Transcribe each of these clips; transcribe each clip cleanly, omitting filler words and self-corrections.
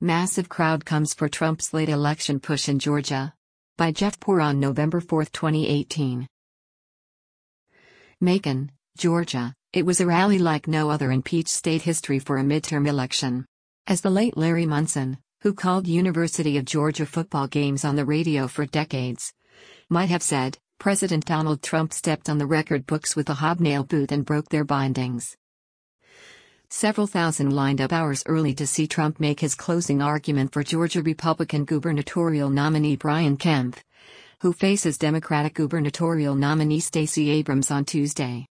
Massive crowd comes for Trump's late election push in Georgia. By Jeff Poor on November 4, 2018. Macon, Georgia, it was a rally like no other in Peach State history for a midterm election. As the late Larry Munson, who called University of Georgia football games on the radio for decades, might have said, President Donald Trump stepped on the record books with a hobnail boot and broke their bindings. Several thousand lined up hours early to see Trump make his closing argument for Georgia Republican gubernatorial nominee Brian Kemp, who faces Democratic gubernatorial nominee Stacey Abrams on Tuesday.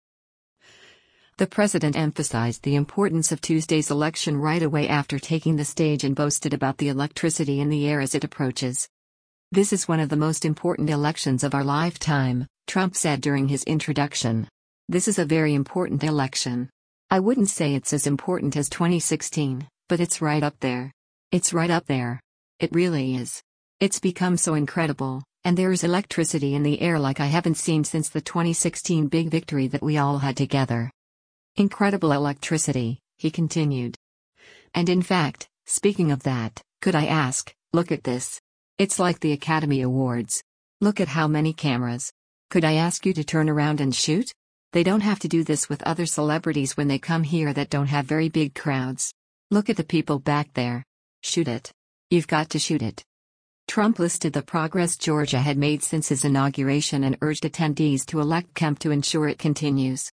The president emphasized the importance of Tuesday's election right away after taking the stage and boasted about the electricity in the air as it approaches. "This is one of the most important elections of our lifetime," Trump said during his introduction. "This is a very important election. I wouldn't say it's as important as 2016, but it's right up there. It's right up there. It really is. It's become so incredible, and there is electricity in the air like I haven't seen since the 2016 big victory that we all had together. Incredible electricity," he continued. "And in fact, speaking of that, could I ask, look at this. It's like the Academy Awards. Look at how many cameras. Could I ask you to turn around and shoot? They don't have to do this with other celebrities when they come here that don't have very big crowds. Look at the people back there. Shoot it. You've got to shoot it." Trump listed the progress Georgia had made since his inauguration and urged attendees to elect Kemp to ensure it continues.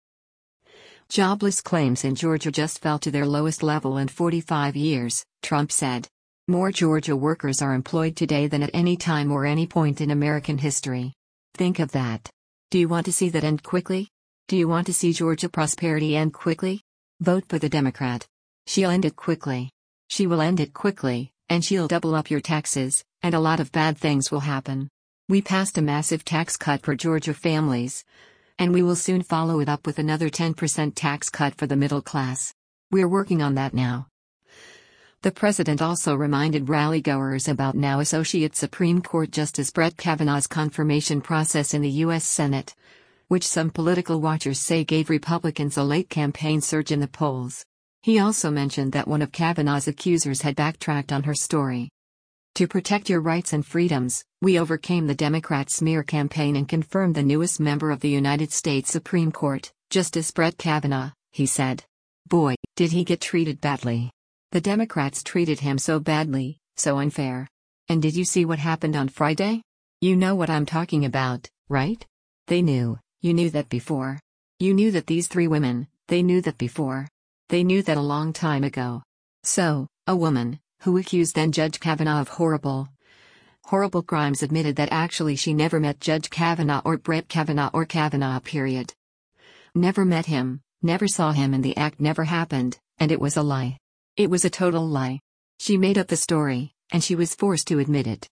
"Jobless claims in Georgia just fell to their lowest level in 45 years, Trump said. "More Georgia workers are employed today than at any time or any point in American history. Think of that. Do you want to see that end quickly? Do you want to see Georgia prosperity end quickly? Vote for the Democrat. She'll end it quickly. She will end it quickly, and she'll double up your taxes, and a lot of bad things will happen. We passed a massive tax cut for Georgia families, and we will soon follow it up with another 10% tax cut for the middle class. We're working on that now." The president also reminded rallygoers about now Associate Supreme Court Justice Brett Kavanaugh's confirmation process in the U.S. Senate, which some political watchers say gave Republicans a late campaign surge in the polls. He also mentioned that one of Kavanaugh's accusers had backtracked on her story. "To protect your rights and freedoms, we overcame the Democrat smear campaign and confirmed the newest member of the United States Supreme Court, Justice Brett Kavanaugh," he said. "Boy, did he get treated badly. The Democrats treated him so badly, so unfair. And did you see what happened on Friday? You know what I'm talking about, right? They knew. You knew that before. You knew that these three women, they knew that before. They knew that a long time ago. So, a woman, who accused then Judge Kavanaugh of horrible crimes admitted that actually she never met Judge Kavanaugh or Brett Kavanaugh or Kavanaugh period. Never met him, never saw him, and the act never happened, and it was a lie. It was a total lie. She made up the story, and she was forced to admit it."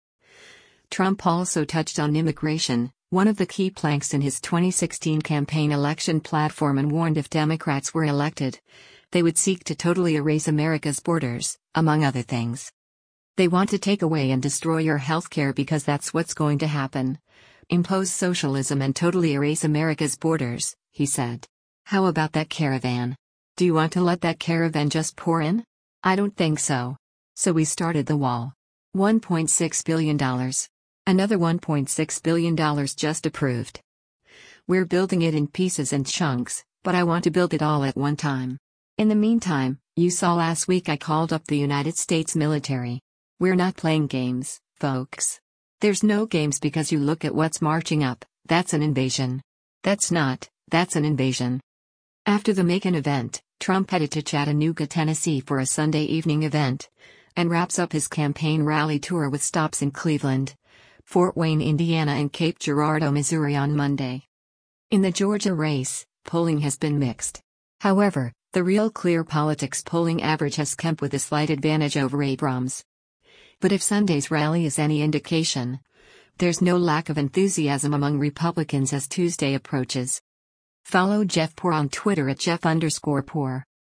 Trump also touched on immigration, one of the key planks in his 2016 campaign election platform, and warned if Democrats were elected, they would seek to totally erase America's borders, among other things. "They want to take away and destroy your health care because that's what's going to happen. Impose socialism and totally erase America's borders," he said. "How about that caravan? Do you want to let that caravan just pour in? I don't think so. So we started the wall. $1.6 billion. Another $1.6 billion just approved. We're building it in pieces and chunks, but I want to build it all at one time. In the meantime, you saw last week I called up the United States military. We're not playing games, folks. There's no games because you look at what's marching up, that's an invasion. That's an invasion." After the Macon event, Trump headed to Chattanooga, Tennessee for a Sunday evening event, and wraps up his campaign rally tour with stops in Cleveland, Fort Wayne, Indiana, and Cape Girardeau, Missouri on Monday. In the Georgia race, polling has been mixed. However, the Real Clear Politics polling average has Kemp with a slight advantage over Abrams. But if Sunday's rally is any indication, there's no lack of enthusiasm among Republicans as Tuesday approaches. Follow Jeff Poor on Twitter at Jeff_Poor.